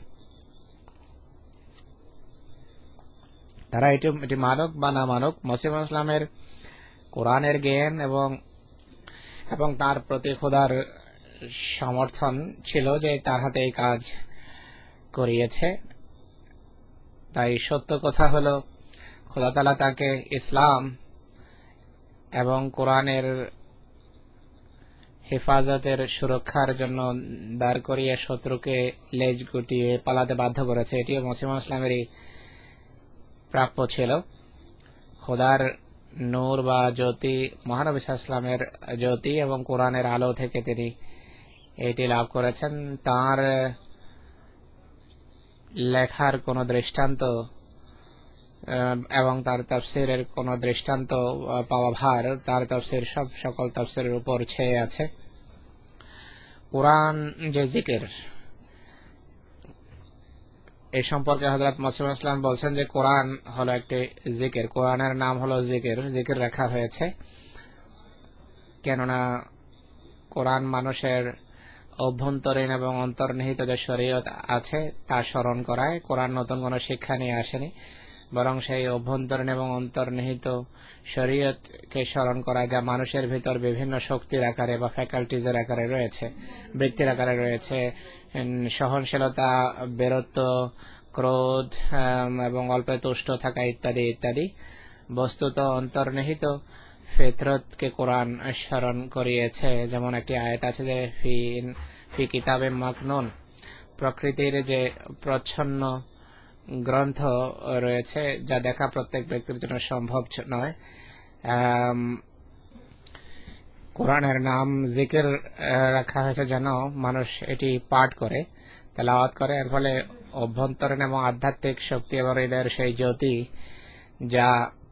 তারা এটি মানক বা না মানক, মসিহ ইসলামের কোরআনের জ্ঞান এবং তার প্রতি খোদার সমর্থন ছিল যে তার হাতে এই কাজ করিয়েছে। তাই সত্য কথা হলো খোদা তাআলা তাকে ইসলাম এবং কোরআনের হেফাজতের সুরক্ষার জন্য দাঁড় করিয়ে শত্রুকে লেজ গুটিয়ে পালাতে বাধ্য করেছে। এটিও মসিহ ইসলামেরই প্রাপ্য ছিল। খোদার নূর বা জ্যোতি, মহানবী সাল্লাল্লাহু আলাইহি ওয়াসাল্লামের জ্যোতি এবং কোরআনের আলো থেকে তিনি এটি লাভ করেছেন। তার লেখার কোনো দৃষ্টান্ত এবং তার তাফসীরের কোনো দৃষ্টান্ত পাওয়া ভার, তার তাফসীর সকল তাফসীরের উপর ছেয়ে আছে। কোরআন যে জিকির, এই সম্পর্কে হযরত মসিহ ইসলাম বলছেন যে কোরআন হলো একটি জিকির, কোরআনের নাম হলো জিকির, জিকির রাখা হয়েছে কেননা কোরআন মানুষের অভ্যন্তরীণ এবং অন্তর্নিহিত যে শরীয়ত আছে তা স্মরণ করায়। কোরআন নতুন কোনো শিক্ষা নিয়ে আসেনি, বরং সেই অভ্যন্তরীণ এবং অন্তর্নিহিত শরীয়তকে স্মরণ করায়, যা মানুষের ভিতর বিভিন্ন শক্তির আকারে বা ফ্যাকাল্টিজের আকারে রয়েছে, বৃত্তির আকারে রয়েছে। সহনশীলতা, বীরত্ব, ক্রোধ এবং অল্পে তুষ্ট থাকা ইত্যাদি ইত্যাদি। বস্তুত অন্তর্নিহিত ফিতরতকে কোরআন স্মরণ করিয়েছে। যেমন একটি আয়াত আছে যে ফি কিতাবে মাকনুন, প্রকৃতির যে প্রচ্ছন্ন গ্রন্থ রয়েছে যা দেখা প্রত্যেক ব্যক্তির জন্য সম্ভব নয়। কোরআনের নাম জিকির রাখা হয়েছে যেন মানুষ এটি পাঠ করে, তেলাওয়াত করে। এর ফলে অভ্যন্তরীণ এবং আধ্যাত্মিক শক্তি এবং হৃদয়ের সেই জ্যোতি যা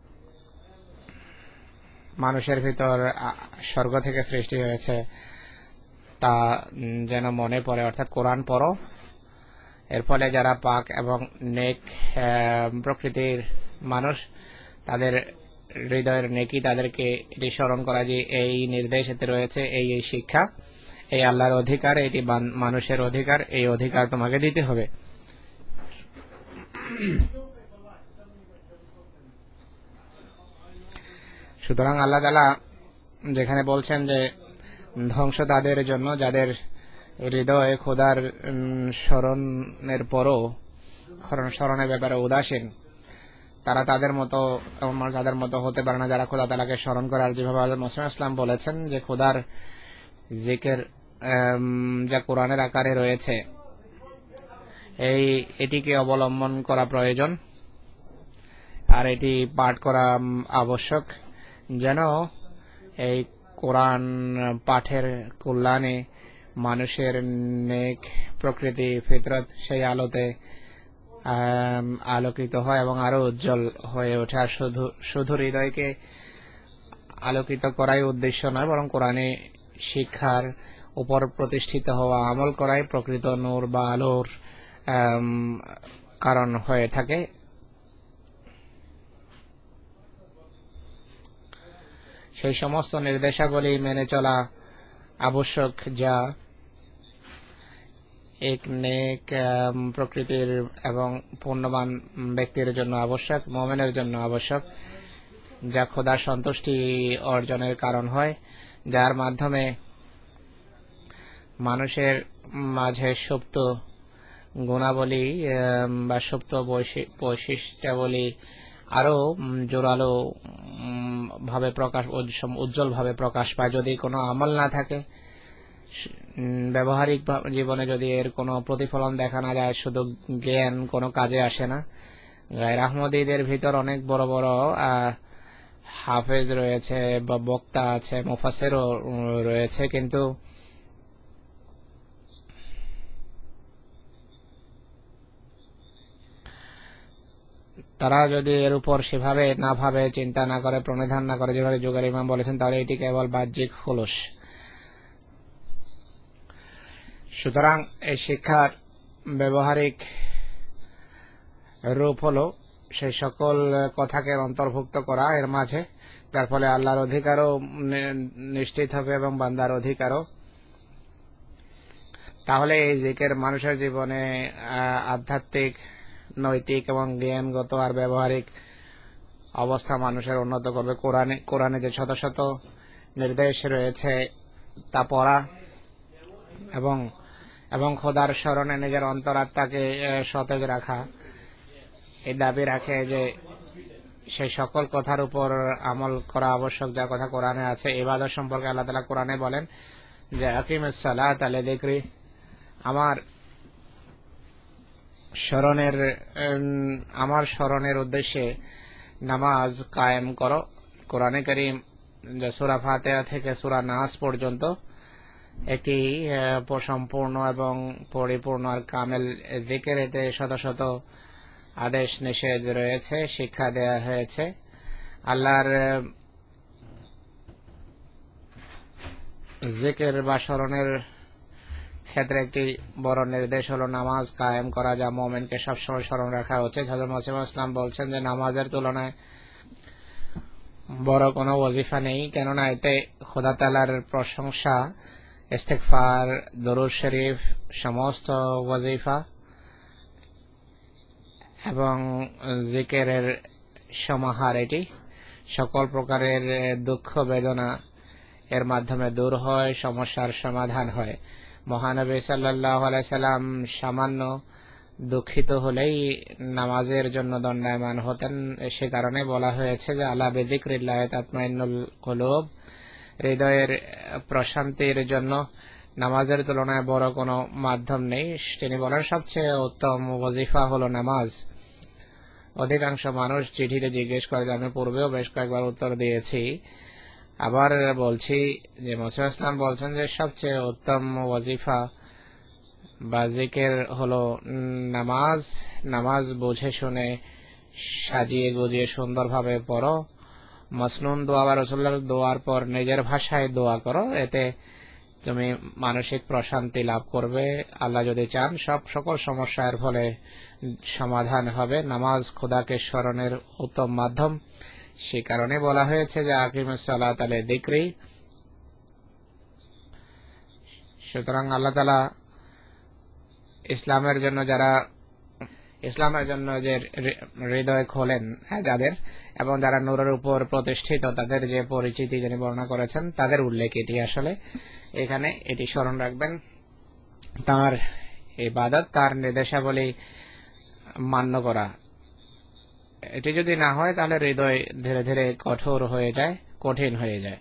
মানুষের ভিতর স্বর্গ থেকে সৃষ্টি হয়েছে তা যেন মনে পড়ে, অর্থাৎ কোরআন পড়ো। এর ফলে যারা পাক এবং নেক প্রকৃতির মানুষ, তাদের হৃদয়ের নেকি তাদেরকে এটি স্মরণ করা যে এই নির্দেশ এতে রয়েছে, এই শিক্ষা, এই আল্লাহর অধিকার, এটি মানুষের অধিকার, এই অধিকার তোমাকে দিতে হবে। সুতরাং আল্লাহ তাআলা যেখানে বলছেন যে ধ্বংস তাদের জন্য যাদের হৃদয়ে খোদার স্মরণের পরও স্মরণের ব্যাপারে উদাসীন, তারা তাদের মতো হতে পারে না যারা খোদা তাআলাকে স্মরণ করে। আর যেভাবে হযরত মসিহ ইসলাম বলেছেন যে খোদার জিকির যা কোরআনের আকারে রয়েছে, এটিকে অবলম্বন করা প্রয়োজন আর এটি পাঠ করা আবশ্যক, যেন এই কোরআন পাঠের কল্যাণে মানুষের নেক প্রকৃতি ফিতরত সেই আলোতে আলোকিত হয় এবং আরো উজ্জ্বল হয়ে ওঠে। আর শুধু হৃদয়কে আলোকিত করাই উদ্দেশ্য নয়, বরং কোরআনে শিক্ষার উপর প্রতিষ্ঠিত হওয়া আমল করাই প্রকৃত নূর বা আলোর কারণ হয়ে থাকে। সেই সমস্ত নির্দেশাবলী মেনে চলা আবশ্যক যা এক নেক প্রকৃতির এবং পূর্ণবান ব্যক্তির জন্য আবশ্যক, মুমিনের জন্য আবশ্যক, যা খোদার সন্তুষ্টি অর্জনের কারণ হয়, যার মাধ্যমে মানুষের মাঝে সুপ্ত গুণাবলী বা সুপ্ত বৈশিষ্ট্যাবলী আরো জোরালো ভাবে উজ্জ্বল ভাবে প্রকাশ পায়। যদি কোনো আমল না থাকে, ব্যবহারিক জীবনে যদি এর কোনো প্রতিফলন দেখা না যায়, শুধু জ্ঞান কোনো কাজে আসে না। গায়র আহমদীদের ভিতর অনেক বড় বড় হাফেজ রয়েছে বা বক্তা আছে, মুফাসসিরও রয়েছে, কিন্তু তারা যদি এর উপর সেভাবে না ভাবে, চিন্তা না করে, প্রণিধান না করে, যেভাবে যুগের ইমাম বলেছেন, তাহলে এটি কেবল বাহ্যিক হুলুস। সুতরাং এই শিক্ষার ব্যবহারিক রূপ হলো সেই সকল কথাকে অন্তর্ভুক্ত করা এর মাঝে, যার ফলে আল্লাহর অধিকারও নিশ্চিত হবে এবং বান্দার অধিকারও। তাহলে এই জিকির মানুষের জীবনে আধ্যাত্মিক, নৈতিক এবং জ্ঞানগত আর ব্যবহারিক অবস্থা মানুষের উন্নত করবে। কোরআনে যে শত শত নির্দেশ রয়েছে তা পড়া এবং খোদার স্মরণে নিজের অন্তরাত্মাকে সতেজ রাখা, এই দাবি রাখে যে সেই সকল কথার উপর আমল করা আবশ্যক যার কথা কোরআনে আছে। ইবাদত সম্পর্কে আল্লাহ তাআলা কোরআনে বলেন যে আকিমিস সালাতা লিযিকরি, আমার স্মরণের উদ্দেশ্যে নামাজ কায়েম করো। কোরআনে কারীম যে সূরা ফাতিহা থেকে সূরা নাস পর্যন্ত একটি সম্পূর্ণ এবং পরিপূর্ণ আর কামেল জিকির, এতে শত শত আদেশ নিষেধ রয়েছে, শিক্ষা দেয়া হয়েছে। আল্লাহর জিকির বা স্মরণের ক্ষেত্রে একটি বড় নির্দেশ হলো নামাজ কায়েম করা, যা মুমিনকে সবসময় স্মরণ রাখা উচিত। হযরত মুসলিম ইসলাম বলছেন যে নামাজের তুলনায় বড় কোনো ওয়াজিফা নেই, কেননা এতে খোদা তাআলার প্রশংসা, ইস্তিগফার, দরুদ শরীফ, সমস্ত ওয়াজিফা এবং জিকিরের সমাহার। এটি সকল প্রকারের দুঃখ বেদনা এর মাধ্যমে দূর হয়, সমস্যার সমাধান হয়। মহানবী সাল্লাল্লাহু আলাইহি সাল্লাম সামান্য দুঃখিত হলেই নামাজের জন্য দণ্ডায়মান হতেন। সে কারণে বলা হয়েছে যে আলা বিযিকরিল্লাহি তাতমাইন্নুল কুলুব, হৃদয়ের প্রশান্তির জন্য নামাজের তুলনায় বড় কোনো মাধ্যম নেই। তিনি বলেন সবচেয়ে উত্তম ওয়াজিফা হলো নামাজ। অধিকাংশ মানুষ চিঠিতে জিজ্ঞেস করে, আমি পূর্বেও বেশ কয়েকবার উত্তর দিয়েছি, আবার বলছি যে মুসলিম ইসলাম বলছেন যে সবচেয়ে উত্তম ওয়াজিফা বা জিকির হলো নামাজ। নামাজ বুঝে শুনে, সাজিয়ে গুজিয়ে সুন্দরভাবে পড়ো। মাসনুন দোয়া বা রাসূলুল্লাহর দোয়ার পর নিজের ভাষায় দোয়া করো, এতে তুমি মানসিক প্রশান্তি লাভ করবে। আল্লাহ যদি চান সকল সমস্যার ফলে সমাধান হবে। নামাজ খোদাকে স্মরণের উত্তম মাধ্যম, সে কারণে বলা হয়েছে যে আকিমিস সালাতা লিযিকরি। সুতরাং আল্লাহ তাআলা ইসলামের জন্য যে হৃদয় খোলেন যাদের, এবং যারা নূরের উপর প্রতিষ্ঠিত, তাদের যে পরিচিতি যিনি বর্ণনা করেছেন, তাদের উল্লেখ এটি। আসলে এখানে এটি স্মরণ রাখবেন, তার ইবাদত, তার নির্দেশাবলী মান্য করা। এটি যদি না হয় তাহলে হৃদয় ধীরে ধীরে কঠিন হয়ে যায়।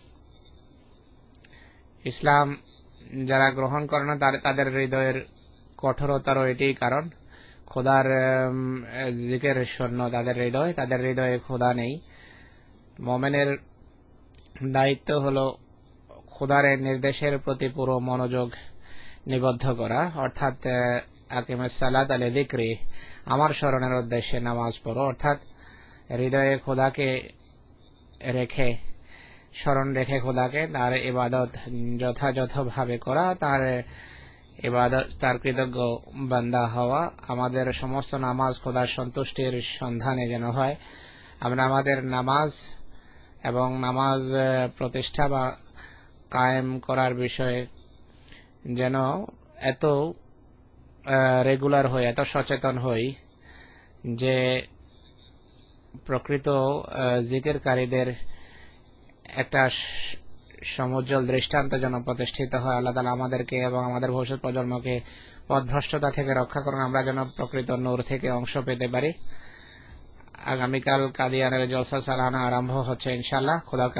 ইসলাম যারা গ্রহণ করে না তাদের হৃদয়ের কঠোরতারও এটি কারণ। খোদার জিকির শূন্য তাদের হৃদয়ে খোদা নেই। মুমিনের দায়িত্ব হলো খোদার নির্দেশের প্রতি পুরো মনোযোগ নিবদ্ধ করা, অর্থাৎ আকিমিস সালাতা লিযিকরি, আমার স্মরণের উদ্দেশ্যে নামাজ পড়ো, অর্থাৎ হৃদয়ে খোদাকে স্মরণ রেখে খোদাকে তার ইবাদত যথাযথভাবে করা, তার ইবাদত, তার কৃতজ্ঞ বান্দা হওয়া। আমাদের সমস্ত নামাজ খোদার সন্তুষ্টির সন্ধানে যেন হয়। আমরা আমাদের নামাজ এবং নামাজ প্রতিষ্ঠা বা কায়েম করার বিষয়ে যেন এত রেগুলার হই, এত সচেতন হই যে প্রকৃত জিকিরকারীদের একটা সমুজ্জ্বল দৃষ্টান্ত যেন প্রতিষ্ঠিত হয়। আল্লাহ তাআলা আমাদেরকে এবং আমাদের ভবিষ্যৎ প্রজন্মকে পথভ্রষ্টতা থেকে রক্ষা করুন, আমরা যেন প্রকৃত নূর থেকে অংশ পেতে পারি। আগামীকাল কাদিয়ানের জলসা সালানা আরম্ভ হচ্ছে ইনশাআল্লাহ।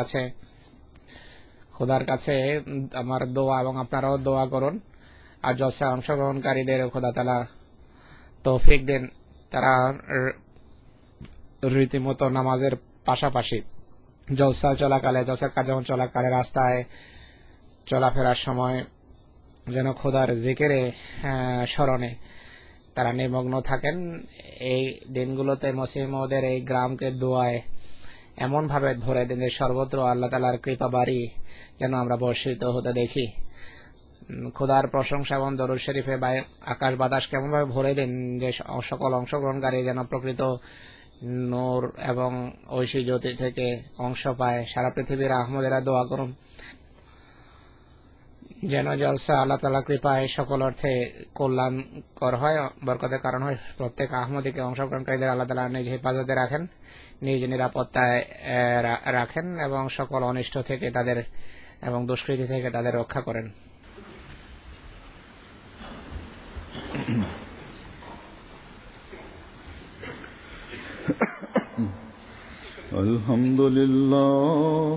খোদার কাছে আমার দোয়া, এবং আপনারাও দোয়া করুন। আর জলসা অংশগ্রহণকারীদের খোদা তাআলা তৌফিক দেন, তারা রীতিমতো নামাজের পাশাপাশি জলসা চলাকালে, জলসার কার্যক্রম চলাকালে, রাস্তায় চলাফেরার সময় যেন খোদার জিকিরে স্মরণে তারা নিমগ্ন থাকেন। এই দিনগুলোতে মসিহ মওউদের এই গ্রামকে দোয়ায় এমন ভাবে ভরে দিন যে সর্বত্র আল্লাহ তাআলার কৃপা বাড়ি যেন আমরা বর্ষিত হতে দেখি। খোদার প্রশংসা এবং দরুদ শরীফে আকাশ বাতাস কেমন ভাবে ভরে দিন যে সকল অংশগ্রহণকারী যেন প্রকৃত নূর এবং ঐশী জ্যোতি থেকে অংশ পায়। সারা পৃথিবীর আহমদেরা দোয়া করুন যেন জলসা আল্লাহ তাআলার কৃপায় সকল অর্থে কল্যাণকর হয়, বরকতের কারণ হয়। প্রত্যেক আহমদীকে অংশগ্রহণকারীদের আল্লাহ তাআলা নিজ হেফাজতে রাখেন, নিজ নিরাপত্তায় রাখেন এবং সকল অনিষ্ট থেকে তাদের এবং দুষ্কৃতি থেকে তাদের রক্ষা করেন। আলহামদুলিল্লাহ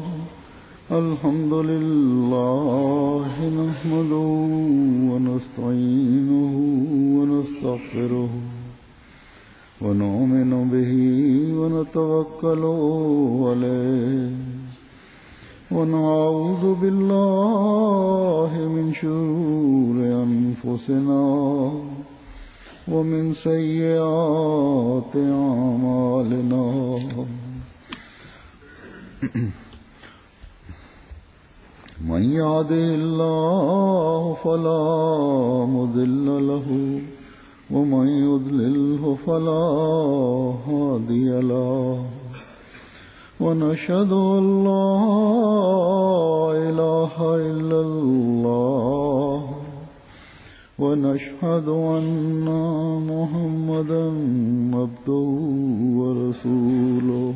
নাহমাদুহু ওয়া নাস্তাঈনুহু ওয়া নাস্তাগফিরুহু ওয়া নু'মিনু বিহি ওয়া নাতাওয়াক্কালু আলাইহি ওয়া না'উযু বিল্লাহি মিন শুরুরি আনফুসিনা ওয়া মিন সাইয়্যাতি আ'মালিনা। من يهده الله فلا مضل له ومن يضلله فلا هادي له ونشهد أن لا إله إلا الله ونشهد أن محمدا عبده ورسوله.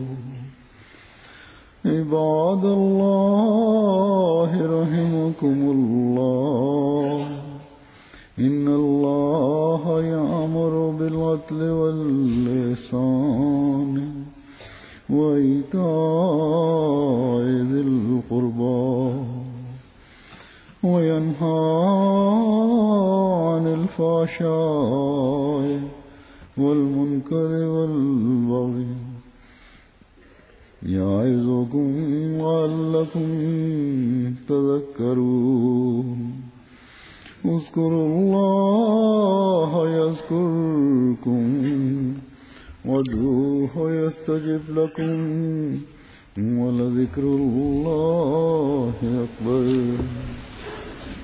عباد الله رحمكم الله إن الله يأمر بالعدل والإحسان وإيتاء ذي القربى وينهى عن الفحشاء والمنكر والبغي يعظكم لعلكم تذكرون. اذكروا الله يذكركم وادعوه يستجب لكم ولذكر الله أكبر.